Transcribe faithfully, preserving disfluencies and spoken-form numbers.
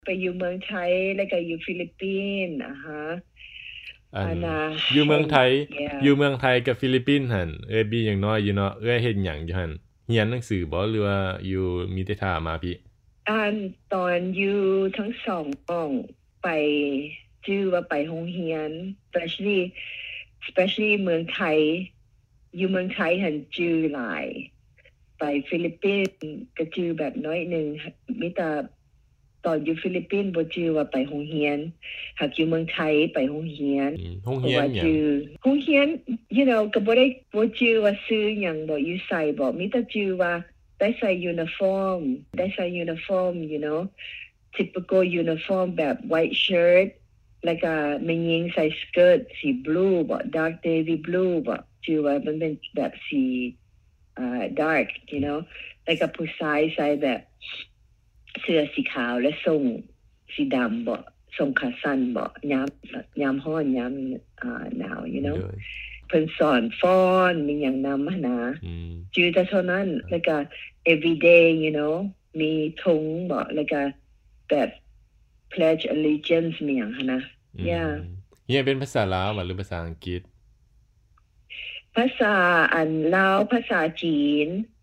ไปอยู่เมืองไทยแล้วก็อยู่ฟิลิปปินส์อ่าฮะอันอยู่เมืองไทยอยู่เมืองไทยกับฟิลิปปินส์หั่นเอ้ยบีอย่างน้อยอยู่เนาะเอ้ยเฮ็ดหยังอยู่หั่นเรียนหนังสือบ่หรือว่าอยู่มีแต่ท่ามาพี่อันตอนอยู่ทั้งสองต้องไปชื่อว่าไปโรงเรียน especially especially เมืองไทยอยู่เมืองไทยหั่นจื้อหลายไปฟิลิปปินส์ก็จื้อแบบน้อยนึงมีแต่ตอนอยู่ฟิลิปปินส์บ่จื้อว่าไปโรงเรียนหากอยู่เมืองไทยไปโรงเรียนโรงเรียนหยังโรงเรียน you know ก็บ่ได้บ่จื้อว่าชื่อหยังบ่อยู่ไสบ่มีแต่จื้อว่าได้ใส่ uniform ได้ใส่ uniform you know typical uniform แบบ white shirt แล้วก็แม่หญิงใส่ skirt สี blue บ่ dark navy blue บ่จื้อว่ามันเป็นแบบสีอ่า dark you know แล้วก็ผู้ชายใส่แบบเสื้อสีขาวและทรงสีดำบ่ทรงขาสั้นบ่ยามยามร้อนยามอ่าหนาว you know เพิ่นสอนฟ้อนมีหยังนำมานะจื้อแต่เท่านั้นแล้วก็ everyday you know มีธงบ่แล้วก็แบบ pledge allegiance มีหยังหั่นนะ yeah เรียนเป็นภาษาลาวหรือภาษาอังกฤษภาษาอันลาวภาษาจีน